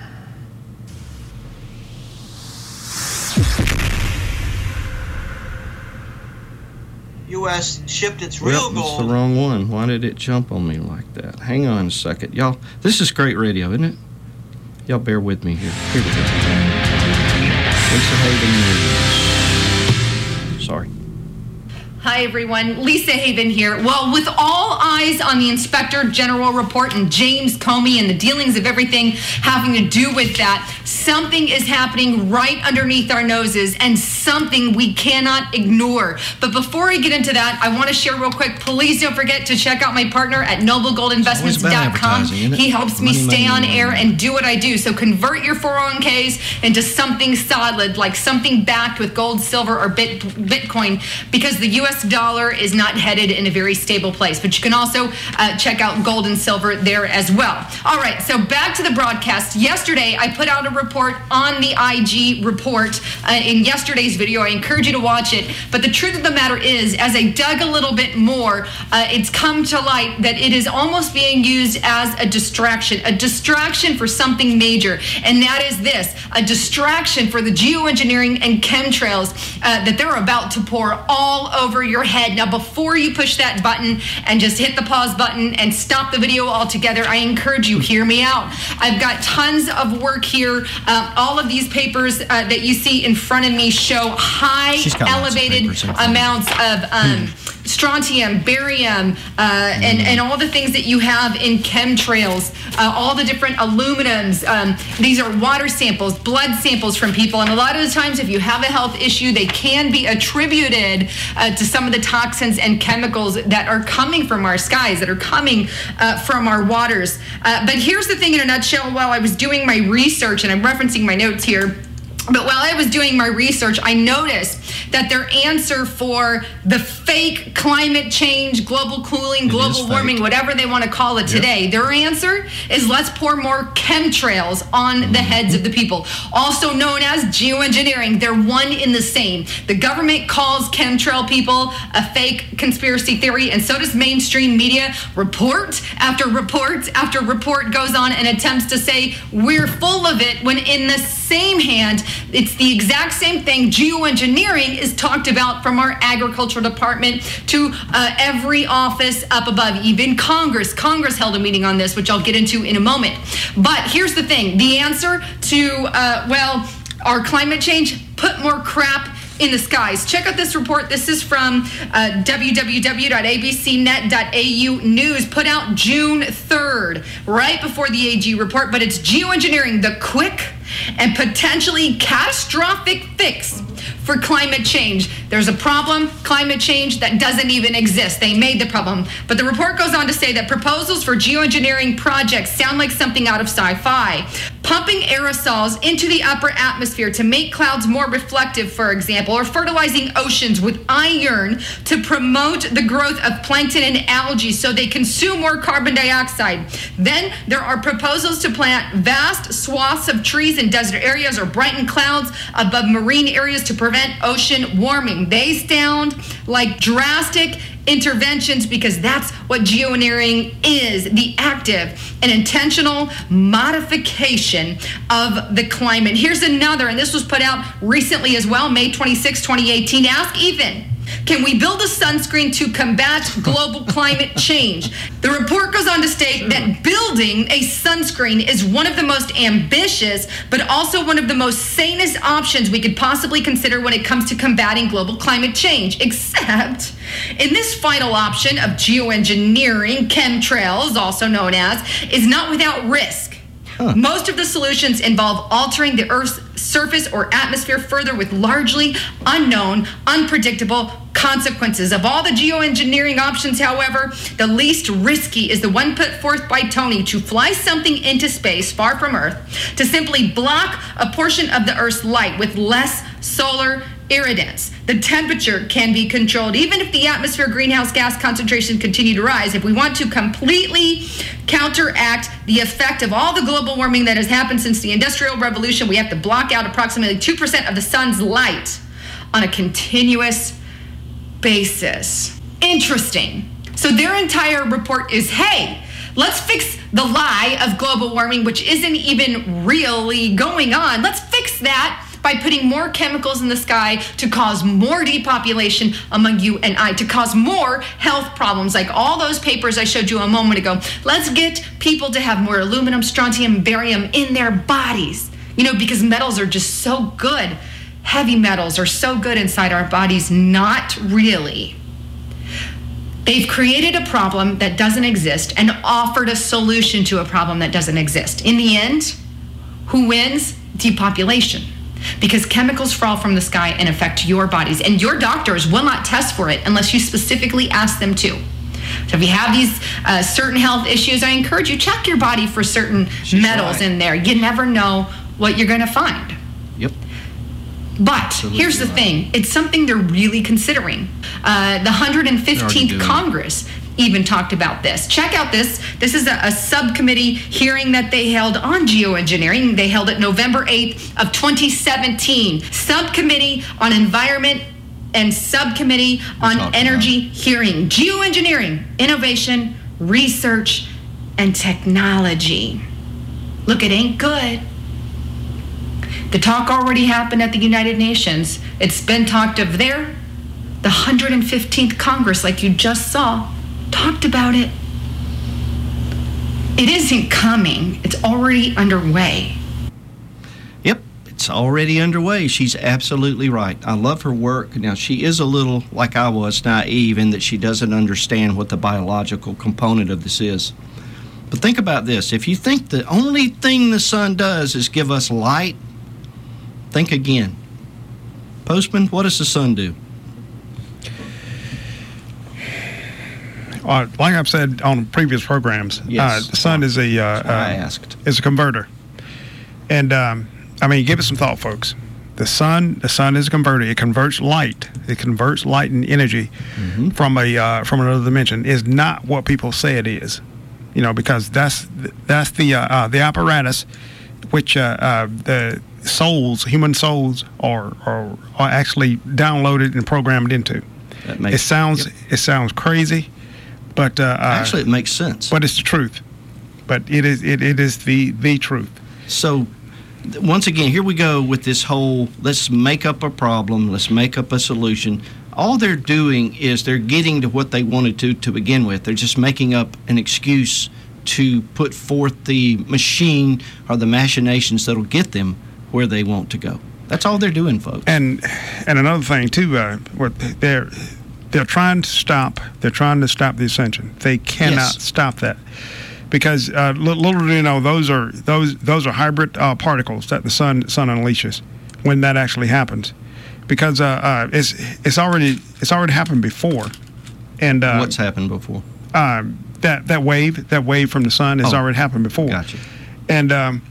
U.S. shipped its real gold. That's the wrong one. Why did it jump on me like that? Hang on a second. Y'all, this is great radio, isn't it? Y'all bear with me here. Here we go. Lisa Haven News. Sorry. Hi, everyone. Lisa Haven here. Well, with all eyes on the Inspector General report and James Comey and the dealings of everything having to do with that, something is happening right underneath our noses and something we cannot ignore. But before I get into that, I want to share real quick, please don't forget to check out my partner at noblegoldinvestments.com. He helps me stay on air and do what I do. So convert your 401ks into something solid, like something backed with gold, silver, or Bitcoin, because the U.S. dollar is not headed in a very stable place. But you can also check out gold and silver there as well. All right, so back to the broadcast. Yesterday, I put out a report on the IG report in yesterday's video. I encourage you to watch it. But the truth of the matter is, as I dug a little bit more, it's come to light that it is almost being used as a distraction for something major. And that is this, a distraction for the geoengineering and chemtrails that they're about to pour all over your head. Now, before you push that button and just hit the pause button and stop the video altogether, I encourage you, hear me out. I've got tons of work here. All of these papers that you see in front of me show high elevated amounts of strontium, barium, and all the things that you have in chemtrails, all the different aluminums. These are water samples, blood samples from people. And a lot of the times, if you have a health issue, they can be attributed to some of the toxins and chemicals that are coming from our skies, that are coming from our waters. But here's the thing in a nutshell. While I was doing my research, and I'm referencing my notes here, but while I was doing my research, I noticed that their answer for the fake climate change, global cooling, global warming, whatever they want to call it today, their answer is let's pour more chemtrails on the heads of the people, also known as geoengineering. They're one in the same. The government calls chemtrail people a fake conspiracy theory, and so does mainstream media. Report after report after report goes on and attempts to say we're full of it, when in the same hand, it's the exact same thing. Geoengineering is talked about from our agricultural department to every office up above, even Congress. Congress held a meeting on this, which I'll get into in a moment. But here's the thing. The answer to, our climate change, put more crap in the skies. Check out this report. This is from www.abcnet.au news, put out June 3rd, right before the AG report. But it's geoengineering, the quick and potentially catastrophic fix for climate change. There's a problem, climate change, that doesn't even exist. They made the problem. But the report goes on to say that proposals for geoengineering projects sound like something out of sci-fi. Pumping aerosols into the upper atmosphere to make clouds more reflective, for example, or fertilizing oceans with iron to promote the growth of plankton and algae so they consume more carbon dioxide. Then there are proposals to plant vast swaths of trees in desert areas or brighten clouds above marine areas to prevent ocean warming. They sound like drastic interventions because that's what geoengineering is, the active and intentional modification of the climate. Here's another, and this was put out recently as well, May 26, 2018. Ask Ethan, can we build a sunscreen to combat global climate change? The report goes on to state that building a sunscreen is one of the most ambitious, but also one of the most sanest options we could possibly consider when it comes to combating global climate change. Except in this final option of geoengineering, chemtrails, also known as, is not without risk. Most of the solutions involve altering the Earth's surface or atmosphere further with largely unknown, unpredictable consequences. Of all the geoengineering options, however, the least risky is the one put forth by Tony to fly something into space far from Earth to simply block a portion of the Earth's light with less solar irradiance. The temperature can be controlled even if the atmosphere greenhouse gas concentration continue to rise. If we want to completely counteract the effect of all the global warming that has happened since the Industrial Revolution, we have to block out approximately 2% of the sun's light on a continuous basis. Interesting. So their entire report is, hey, let's fix the lie of global warming, which isn't even really going on. Let's fix that by putting more chemicals in the sky to cause more depopulation among you and I, to cause more health problems like all those papers I showed you a moment ago. Let's get people to have more aluminum, strontium, barium in their bodies, because metals are just so good. Heavy metals are so good inside our bodies. Not really. They've created a problem that doesn't exist and offered a solution to a problem that doesn't exist. In the end, who wins? Depopulation. Because chemicals fall from the sky and affect your bodies, and your doctors will not test for it unless you specifically ask them to. So if you have these certain health issues, I encourage you, check your body for certain metals in there. You never know what you're going to find. Yep. But here's the thing. It's something they're really considering. The 115th Congress even talked about this. Check out this. This is a subcommittee hearing that they held on geoengineering. They held it November 8th of 2017. Subcommittee on Environment and Subcommittee on Energy hearing. Geoengineering, innovation, research, and technology. Look, it ain't good. The talk already happened at the United Nations. It's been talked of there. The 115th Congress, like you just saw, talked about it. It isn't coming. It's already underway. Yep, it's already underway. She's absolutely right. I love her work. Now, she is a little, like I was, naive in that she doesn't understand what the biological component of this is. But think about this. If you think the only thing the sun does is give us light, think again. Postman, what does the sun do? Like I've said on previous programs, Yes. the sun is I asked. is a converter, and give it some thought, folks. The sun is a converter. It converts light. It converts light and energy from another dimension. Is not what people say it is, because that's the apparatus which the human souls are actually downloaded and programmed into. It sounds crazy. But actually, it makes sense. But it's the truth. But it is the truth. So, once again, here we go with this whole let's make up a problem, let's make up a solution. All they're doing is they're getting to what they wanted to begin with. They're just making up an excuse to put forth the machine or the machinations that'll get them where they want to go. That's all they're doing, folks. And another thing too, they're trying to stop. They're trying to stop the ascension. They cannot stop that, because little do you know, those are hybrid particles that the sun unleashes when that actually happens, because it's already happened before. And what's happened before? That wave from the sun has already happened before. Gotcha. And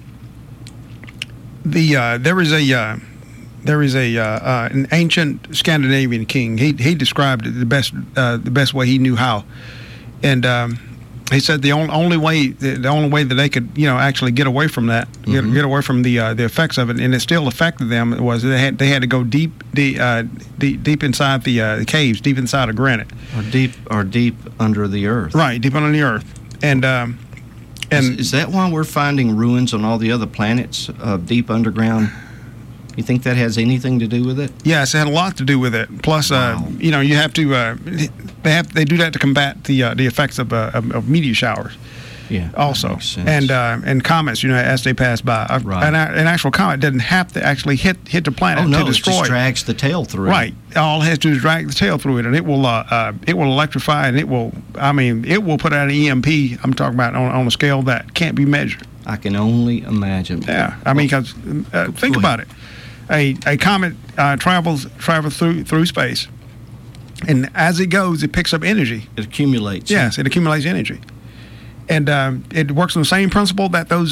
there is an ancient Scandinavian king. He described it the best way he knew how, and he said the only way that they could actually get away from that, get away from the effects of it, and it still affected them, was they had to go deep inside the caves, deep inside of granite, or deep under the earth. Right, deep under the earth, and is that why we're finding ruins on all the other planets of deep underground? You think that has anything to do with it? Yes, it had a lot to do with it. Plus, you have to they do that to combat the effects of meteor showers. Yeah. Also, and comets, as they pass by. Right. An actual comet doesn't have to actually hit the planet to destroy. It just drags the tail through. Right. All it has to do is drag the tail through it, and it will electrify, and it will put out an EMP. I'm talking about on a scale that can't be measured. I can only imagine. Yeah. Because think about it. A comet travels through space, and as it goes, it picks up energy. It accumulates. Yes, it accumulates energy, and it works on the same principle that the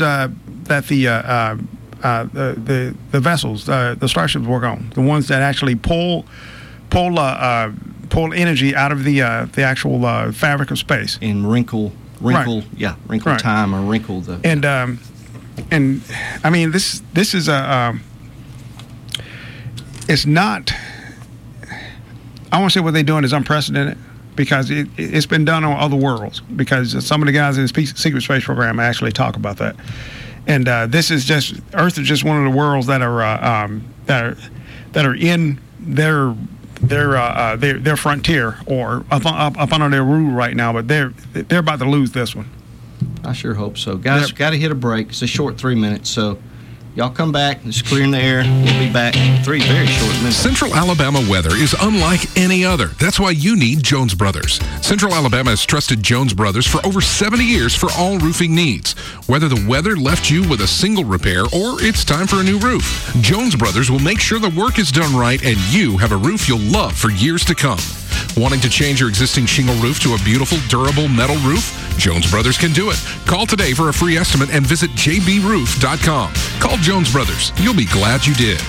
vessels, the starships work on. The ones that actually pull energy out of the actual fabric of space and wrinkle, right. Time or wrinkle the. And I mean this is a. It's not. I want to say what they're doing is unprecedented, because it's been done on other worlds. Because some of the guys in the secret space program actually talk about that, and this is just Earth is just one of the worlds that are in their frontier or up under their rule right now. But they're about to lose this one. I sure hope so, guys. Got to hit a break. It's a short 3 minutes, so. Y'all come back. It's clearing the air. We'll be back in 3 very short minutes. Central Alabama weather is unlike any other. That's why you need Jones Brothers. Central Alabama has trusted Jones Brothers for over 70 years for all roofing needs. Whether the weather left you with a single repair or it's time for a new roof, Jones Brothers will make sure the work is done right and you have a roof you'll love for years to come. Wanting to change your existing shingle roof to a beautiful, durable metal roof? Jones Brothers can do it. Call today for a free estimate and visit jbroof.com. Call Jones Brothers. You'll be glad you did.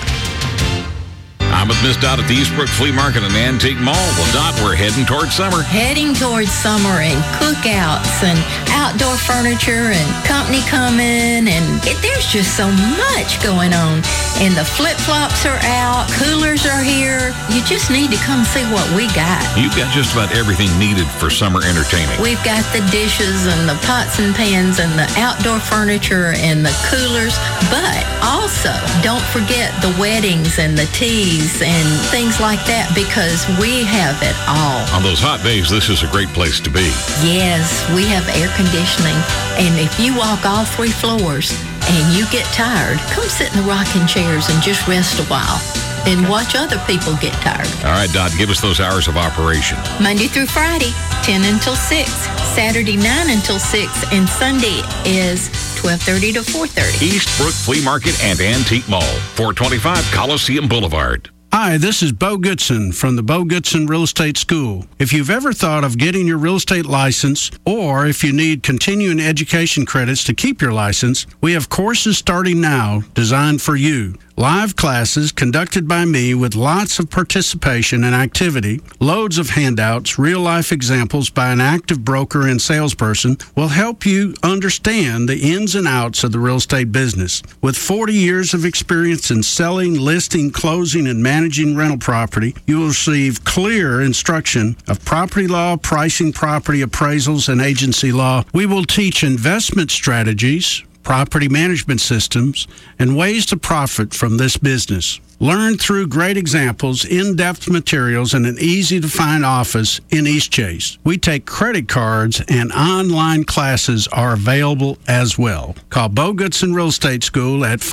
I'm with Miss Dot at the Eastbrook Flea Market and Antique Mall. Well, Dot, we're heading towards summer. Heading towards summer and cookouts and outdoor furniture and company coming, and there's just so much going on. And the flip-flops are out, coolers are here. You just need to come see what we got. You've got just about everything needed for summer entertaining. We've got the dishes and the pots and pans and the outdoor furniture and the coolers, but also don't forget the weddings and the teas and things like that, because we have it all. On those hot days, this is a great place to be. Yes, we have air conditioning, and if you walk all 3 floors and you get tired, come sit in the rocking chairs and just rest a while and watch other people get tired. All right, Dot, give us those hours of operation. Monday through Friday, 10 until 6. Saturday, 9 until 6. And Sunday is 12:30 to 4:30. Eastbrook Flea Market and Antique Mall, 425 Coliseum Boulevard. Hi, this is Bo Goodson from the Bo Goodson Real Estate School. If you've ever thought of getting your real estate license, or if you need continuing education credits to keep your license, we have courses starting now designed for you. Live classes conducted by me with lots of participation and activity, loads of handouts, real-life examples by an active broker and salesperson will help you understand the ins and outs of the real estate business. With 40 years of experience in selling, listing, closing, and managing rental property, you will receive clear instruction of property law, pricing, property appraisals, and agency law. We will teach investment strategies, property management systems, and ways to profit from this business. Learn through great examples, in-depth materials, and an easy-to-find office in Eastchase. We take credit cards, and online classes are available as well. Call Bo Goodson Real Estate School at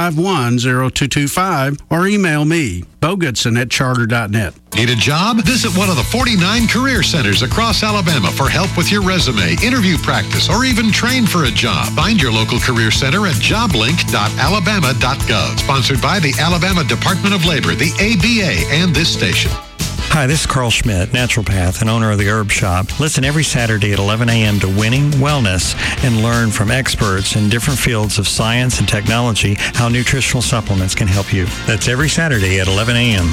551-0225 or email me, bogoodson@charter.net. Need a job? Visit one of the 49 career centers across Alabama for help with your resume, interview practice, or even train for a job. Find your local career center at joblink.alabama.gov. Sponsored by the Alabama Department of Labor, the ABA, and this station. Hi, this is Carl Schmidt, naturopath and owner of the Herb Shop. Listen every Saturday at 11 a.m. to Winning Wellness and learn from experts in different fields of science and technology how nutritional supplements can help you. That's every Saturday at 11 a.m.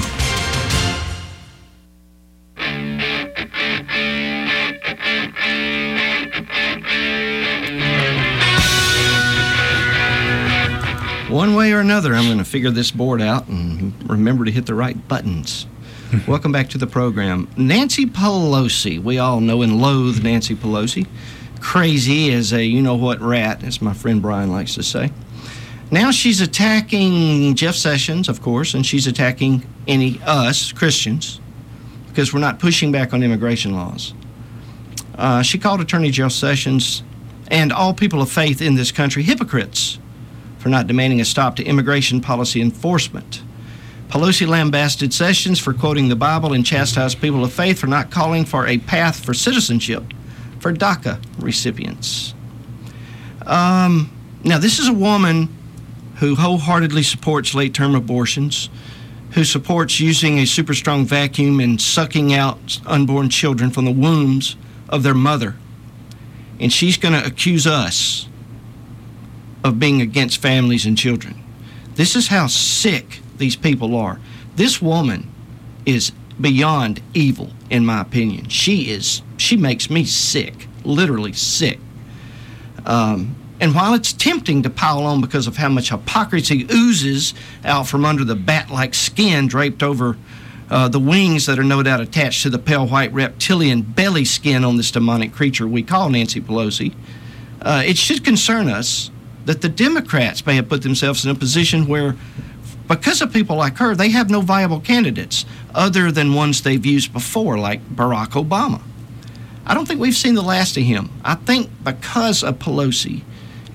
One way or another, I'm going to figure this board out and remember to hit the right buttons. Welcome back to the program. Nancy Pelosi. We all know and loathe Nancy Pelosi. Crazy as a you-know-what rat, as my friend Brian likes to say. Now she's attacking Jeff Sessions, of course, and she's attacking us, Christians, because we're not pushing back on immigration laws. She called Attorney Jeff Sessions and all people of faith in this country hypocrites for not demanding a stop to immigration policy enforcement. Pelosi lambasted Sessions for quoting the Bible and chastised people of faith for not calling for a path for citizenship for DACA recipients. Now, this is a woman who wholeheartedly supports late-term abortions, who supports using a super strong vacuum and sucking out unborn children from the wombs of their mother. And she's going to accuse us of being against families and children. This is how sick these people are. This woman is beyond evil, in my opinion. She makes me sick, literally sick. And while it's tempting to pile on because of how much hypocrisy oozes out from under the bat-like skin draped over the wings that are no doubt attached to the pale white reptilian belly skin on this demonic creature we call Nancy Pelosi, it should concern us that the Democrats may have put themselves in a position where, because of people like her, they have no viable candidates other than ones they've used before, like Barack Obama. I don't think we've seen the last of him. I think because of Pelosi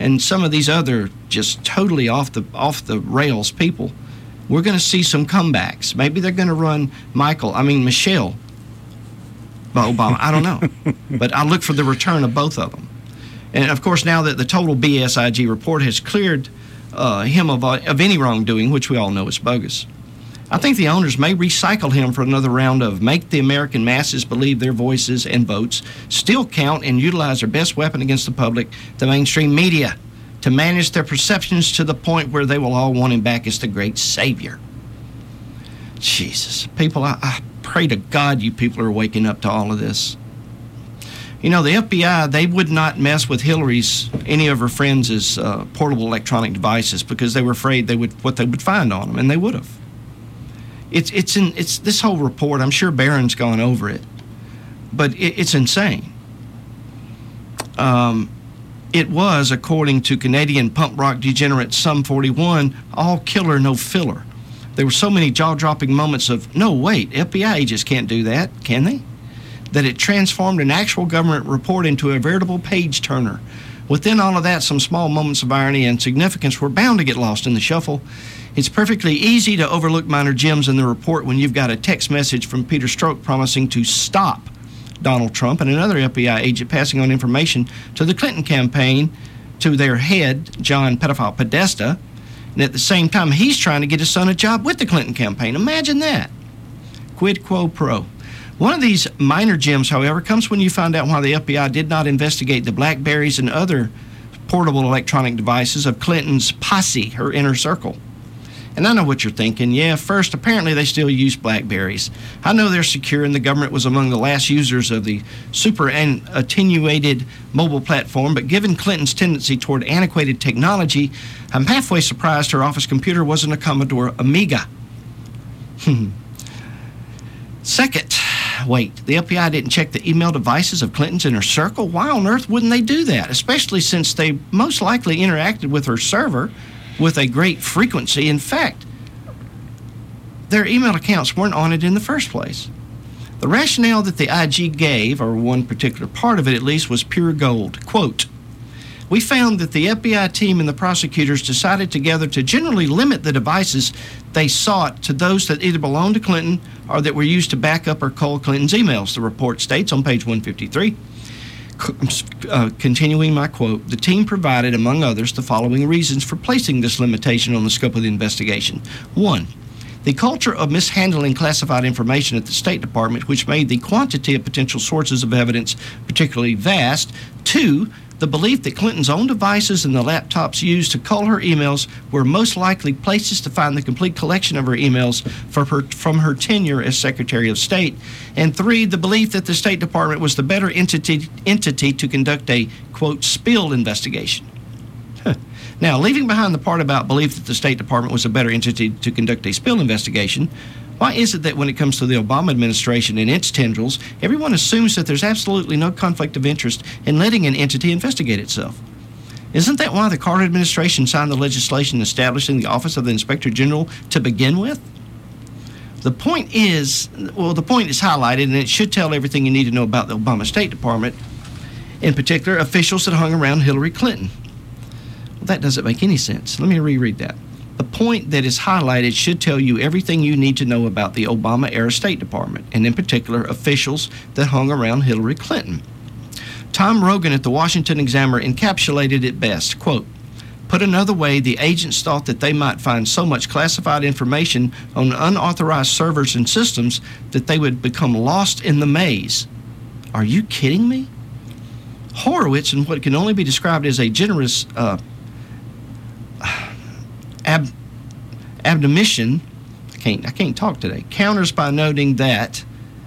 and some of these other just totally off the rails people, we're going to see some comebacks. Maybe they're going to run Michelle Obama. I don't know. But I look for the return of both of them. And, of course, now that the total BSIG report has cleared him of any wrongdoing, which we all know is bogus, I think the owners may recycle him for another round of make the American masses believe their voices and votes still count and utilize their best weapon against the public, the mainstream media, to manage their perceptions to the point where they will all want him back as the great savior. Jesus. People, I pray to God you people are waking up to all of this. You know, the FBI, they would not mess with any of her friends' portable electronic devices because they were afraid what they would find on them, and they would have. It's this whole report. I'm sure Barron's gone over it, but it's insane. It was, according to Canadian punk rock degenerate Sum 41, all killer, no filler. There were so many jaw-dropping moments of, no, wait, FBI agents can't do that, can they? That it transformed an actual government report into a veritable page-turner. Within all of that, some small moments of irony and significance were bound to get lost in the shuffle. It's perfectly easy to overlook minor gems in the report when you've got a text message from Peter Strzok promising to stop Donald Trump and another FBI agent passing on information to the Clinton campaign to their head, John Pedophile Podesta, and at the same time he's trying to get his son a job with the Clinton campaign. Imagine that. Quid quo pro. One of these minor gems, however, comes when you find out why the FBI did not investigate the BlackBerries and other portable electronic devices of Clinton's posse, her inner circle. And I know what you're thinking. Yeah, first, apparently they still use BlackBerries. I know they're secure, and the government was among the last users of the super and attenuated mobile platform, but given Clinton's tendency toward antiquated technology, I'm halfway surprised her office computer wasn't a Commodore Amiga. Second, wait, the FBI didn't check the email devices of Clinton's inner circle? Why on earth wouldn't they do that, especially since they most likely interacted with her server with a great frequency? In fact, their email accounts weren't on it in the first place. The rationale that the IG gave, or one particular part of it at least, was pure gold. Quote, we found that the FBI team and the prosecutors decided together to generally limit the devices they sought to those that either belonged to Clinton or that were used to back up or cull Clinton's emails, the report states on page 153. Continuing my quote, the team provided, among others, the following reasons for placing this limitation on the scope of the investigation. 1, the culture of mishandling classified information at the State Department, which made the quantity of potential sources of evidence particularly vast. 2, the belief that Clinton's own devices and the laptops used to cull her emails were most likely places to find the complete collection of her emails from her tenure as Secretary of State. And 3, the belief that the State Department was the better entity to conduct a, quote, spill investigation. Now, leaving behind the part about belief that the State Department was a better entity to conduct a spill investigation, why is it that when it comes to the Obama administration and its tendrils, everyone assumes that there's absolutely no conflict of interest in letting an entity investigate itself? Isn't that why the Carter administration signed the legislation establishing the Office of the Inspector General to begin with? The point is highlighted, and it should tell everything you need to know about the Obama State Department, in particular, officials that hung around Hillary Clinton. Well, that doesn't make any sense. Let me reread that. The point that is highlighted should tell you everything you need to know about the Obama-era State Department, and in particular, officials that hung around Hillary Clinton. Tom Rogan at the Washington Examiner encapsulated it best, quote, put another way, the agents thought that they might find so much classified information on unauthorized servers and systems that they would become lost in the maze. Are you kidding me? Horowitz, in what can only be described as a generous admonition, I can't talk today, counters by noting that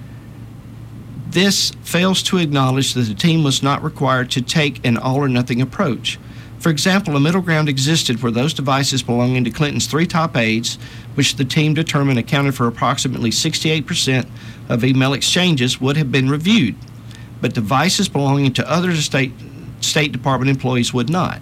this fails to acknowledge that the team was not required to take an all-or-nothing approach. For example, a middle ground existed where those devices belonging to Clinton's 3 top aides, which the team determined accounted for approximately 68% of email exchanges, would have been reviewed, but devices belonging to other State Department employees would not.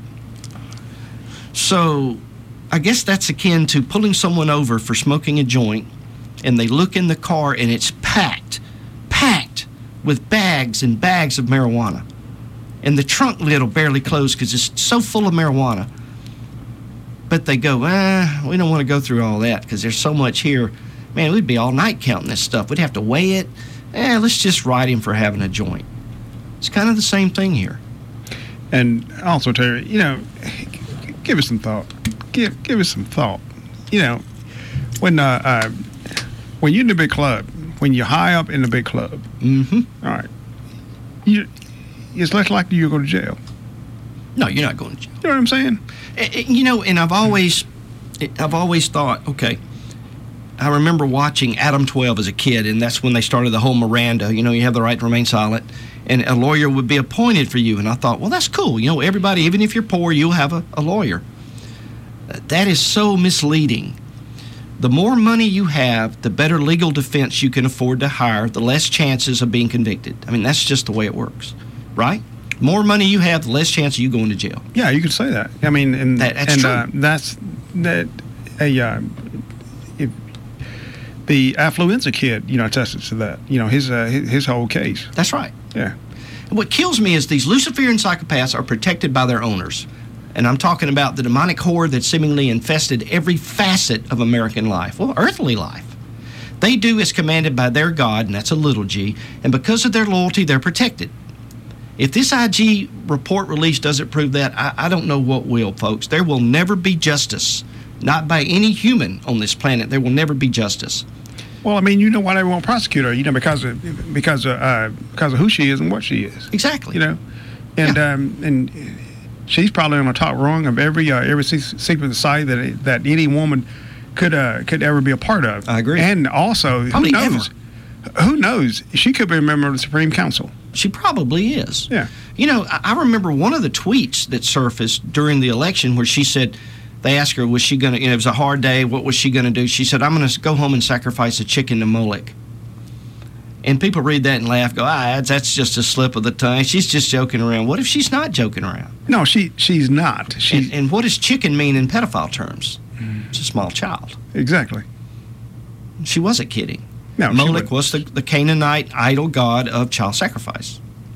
So I guess that's akin to pulling someone over for smoking a joint, and they look in the car and it's packed with bags and bags of marijuana. and the trunk lid will barely close because it's so full of marijuana. But they go, we don't want to go through all that because there's so much here. Man, we'd be all night counting this stuff. We'd have to weigh it. Let's just write him for having a joint. It's kind of the same thing here. And also, Terry, give us some thought. Give us some thought. When you're in the big club, when you're high up in the big club, all right, it's less likely you'll go to jail. No, you're not going to jail. You know what I'm saying? And I've always thought, okay, I remember watching Adam 12 as a kid, and that's when they started the whole Miranda, you have the right to remain silent, and a lawyer would be appointed for you. And I thought, well, that's cool. Everybody, even if you're poor, you'll have a lawyer. That is so misleading. The more money you have, the better legal defense you can afford to hire, the less chances of being convicted. I mean, that's just the way it works, right? More money you have, the less chance of you going to jail. Yeah, you could say that. I mean, that's true. The affluenza kid, attested to that. His whole case. That's right. Yeah. And what kills me is these Luciferian psychopaths are protected by their owners. And I'm talking about the demonic horde that seemingly infested every facet of American life, well, earthly life. They do as commanded by their God, and that's a little g, and because of their loyalty, they're protected. If this IG report release doesn't prove that, I don't know what will, folks. There will never be justice. Not by any human on this planet. There will never be justice. Well, I mean, why they won't prosecute her, because of who she is and what she is. Exactly. And she's probably on the top rung of every secret society that any woman could ever be a part of. I agree. And also, probably who knows? She could be a member of the Supreme Council. She probably is. Yeah. I remember one of the tweets that surfaced during the election where she said, they asked her, was she going to, it was a hard day, what was she going to do? She said, I'm going to go home and sacrifice a chicken to Moloch. And people read that and laugh, go, that's just a slip of the tongue. She's just joking around. What if she's not joking around? No, she's not. And what does chicken mean in pedophile terms? It's a small child. Exactly. She wasn't kidding. No, Moloch was the Canaanite idol god of child sacrifice.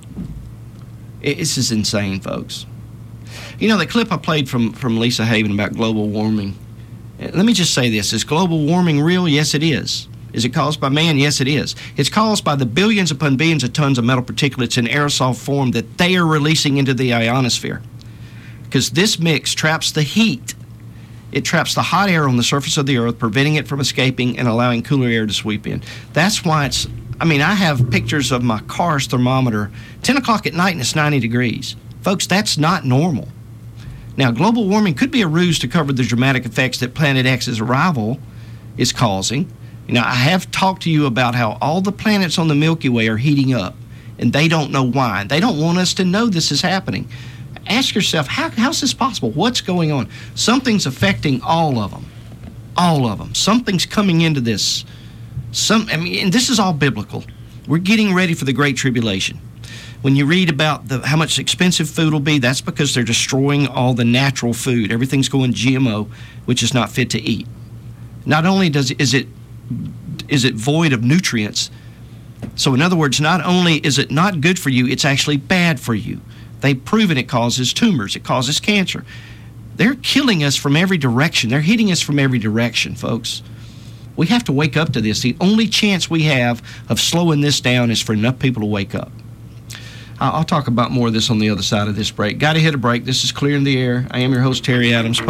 This is insane, folks. The clip I played from Lisa Haven about global warming, let me just say this. Is global warming real? Yes, it is. Is it caused by man? Yes, it is. It's caused by the billions upon billions of tons of metal particulates in aerosol form that they are releasing into the ionosphere. Because this mix traps the heat. It traps the hot air on the surface of the earth, preventing it from escaping and allowing cooler air to sweep in. That's why I have pictures of my car's thermometer, 10 o'clock at night, and it's 90 degrees. Folks, that's not normal. Now, global warming could be a ruse to cover the dramatic effects that Planet X's arrival is causing. I have talked to you about how all the planets on the Milky Way are heating up, and they don't know why. They don't want us to know this is happening. Ask yourself, how's this possible? What's going on? Something's affecting all of them. All of them. Something's coming into this. And this is all biblical. We're getting ready for the Great Tribulation. When you read about how much expensive food will be, that's because they're destroying all the natural food. Everything's going GMO, which is not fit to eat. Not only is it void of nutrients, so in other words, not only is it not good for you, it's actually bad for you. They've proven it causes tumors, it causes cancer. They're killing us from every direction. They're hitting us from every direction, folks. We have to wake up to this. The only chance we have of slowing this down is for enough people to wake up. I'll talk about more of this on the other side of this break. Got to hit a break. This is Clear in the Air. I am your host, Terry Adams.